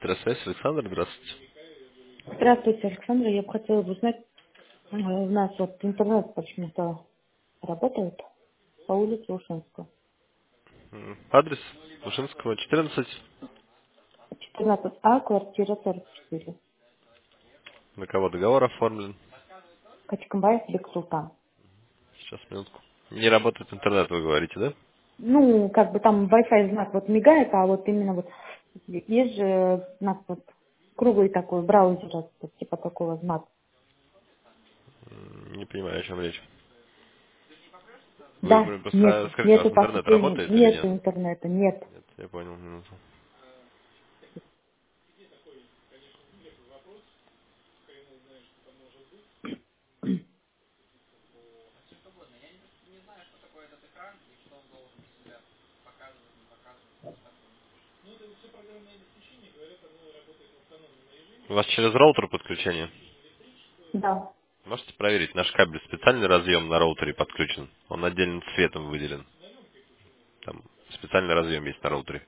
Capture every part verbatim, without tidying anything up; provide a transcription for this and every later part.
Электросвязь, Александр, здравствуйте. Здравствуйте, Александра. Я бы хотела бы узнать, э, у нас вот интернет почему-то работает по улице Ушинского. М, Адрес Ушинского, четырнадцать. четырнадцать А, квартира сорок четыре. На кого договор оформлен? Качкамбаев, Бексултан. Сейчас, минутку. Не работает интернет, вы говорите, да? Ну, как бы там Wi-Fi знак вот мигает, а вот именно вот есть же у нас вот круглый такой браузер, вот типа такого знака. М, Не понимаю, о чем речь. Вы Да, говорите, просто нету. скажите, у вас Нету интернет поступления, работает или нету нет? интернета, нет. Нет, я понял, минуту. У вас через роутер подключение? Да. Можете проверить, наш кабель специальный разъем на роутере подключен. Он отдельным цветом выделен. Там специальный разъем есть на роутере.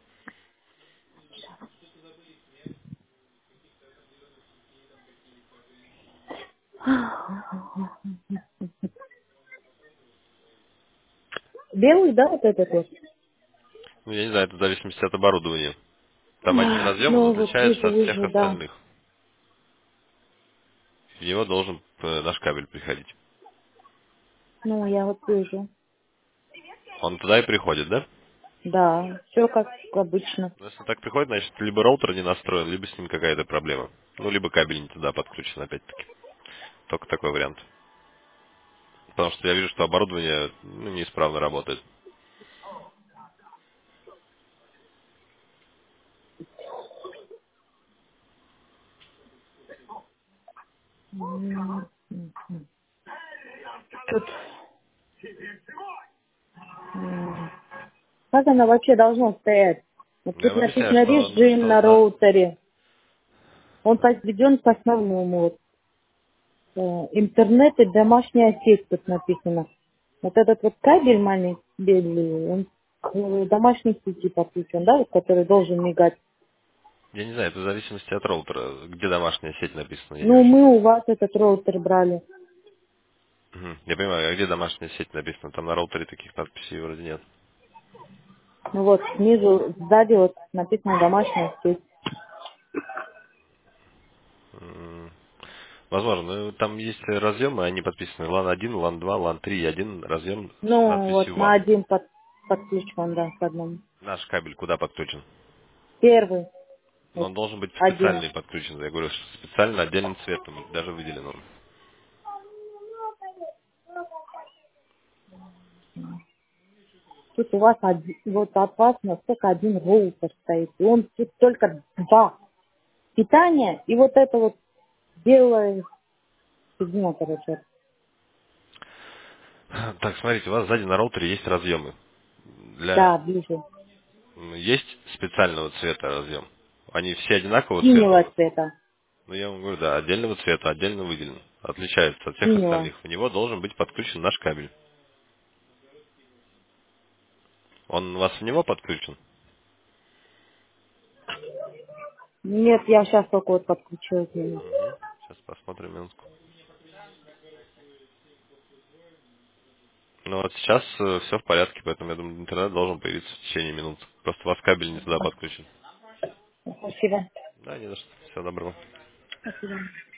Белый, да, вот этот вот? Ну, я не знаю, это в зависимости от оборудования. Там один разъем, он Ну, вот отличается вижу, от всех вижу, да. остальных. В него должен э, наш кабель приходить. Ну, я вот вижу. Он туда и приходит, да? Да, все как обычно. Ну, если так приходит, значит, либо роутер не настроен, либо с ним какая-то проблема. Ну, либо кабель не туда подключен, опять-таки. Только такой вариант. Потому что я вижу, что оборудование ну, неисправно работает. М, Тут, м, как оно вообще должно стоять? Вот Я тут вам объясняю, написано что, ну, режим что на на... роутере. Он подведен к основному. Вот. Э, Интернет и домашняя сеть тут написано. Вот этот вот кабель маленький, белый, он к э, домашней сети подключен, да, вот, который должен мигать. Я не знаю, это в зависимости от роутера. Где домашняя сеть написана, я не Ну, очень мы понимаю. у вас этот роутер брали. Мгм. Я понимаю, а где домашняя сеть написана? Там на роутере таких надписей вроде нет. Ну вот, снизу, сзади вот написано домашняя сеть. М, Возможно, но там есть разъемы, они подписаны лан один, лан два, лан три, и один разъем с Ну, надписью вот на ван. один под, подключен, да, к одному. Наш кабель куда подключен? Первый, Но вот он должен быть один. специальный подключен. Я говорю, что специально отдельным цветом, даже выделен он. Тут у вас один, вот от вас насколько один роутер стоит. И он тут только два. Питание и вот это вот белое фигня, короче. Так, смотрите, у вас сзади на роутере есть разъемы. Для Да, вижу. м, есть специального цвета разъем. Они все одинакового цвета у Синего вас. цвета. Ну, я вам говорю, да, отдельного цвета, отдельно выделен. Отличается от всех Синего. остальных. В него должен быть подключен наш кабель. Он у вас в него подключен? Нет, я сейчас только вот подключила к нему. Угу. Сейчас посмотрим минутку. Ну вот сейчас все в порядке, поэтому я думаю, интернет должен появиться в течение минут. Просто у вас кабель не туда подключен. Спасибо. Да, не за что. Всего доброго. Спасибо.